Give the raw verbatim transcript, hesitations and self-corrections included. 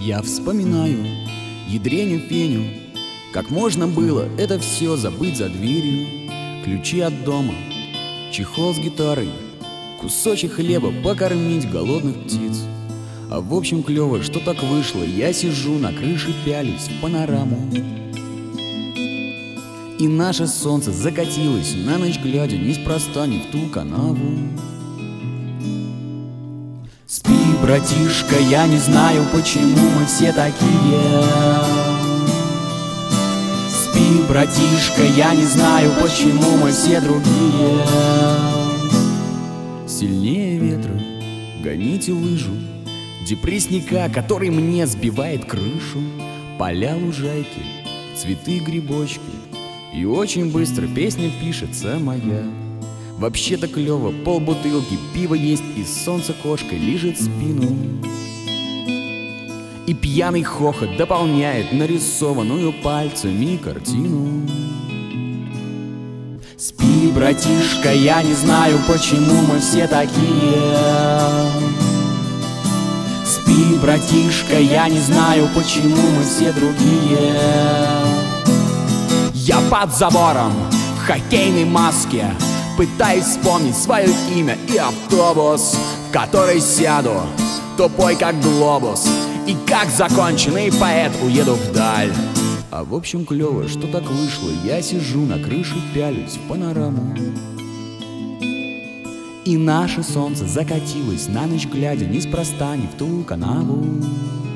Я вспоминаю ядреню Феню, как можно было это все забыть за дверью. Ключи от дома, чехол с гитарой, кусочек хлеба покормить голодных птиц. А в общем клево, что так вышло. Я сижу на крыше, пялюсь в панораму, и наше солнце закатилось, на ночь глядя, неспроста не в ту канаву. Спи, братишка, я не знаю, почему мы все такие. Спи, братишка, я не знаю, почему мы все другие. Сильнее ветра, гоните лыжу, депрессника, который мне сбивает крышу. Поля, лужайки, цветы, грибочки, и очень быстро песня пишется моя. Вообще-то клево, полбутылки пива есть, и солнце кошкой лижет спину. И пьяный хохот дополняет нарисованную пальцами картину. Спи, братишка, я не знаю, почему мы все такие. Спи, братишка, я не знаю, почему мы все другие. Я под забором в хоккейной маске пытаюсь вспомнить свое имя и автобус, в который сяду, тупой как глобус, и как законченный поэт уеду вдаль. А в общем клево, что так вышло. Я сижу на крыше, пялюсь в панораму, и наше солнце закатилось, на ночь глядя, неспроста не в ту канаву.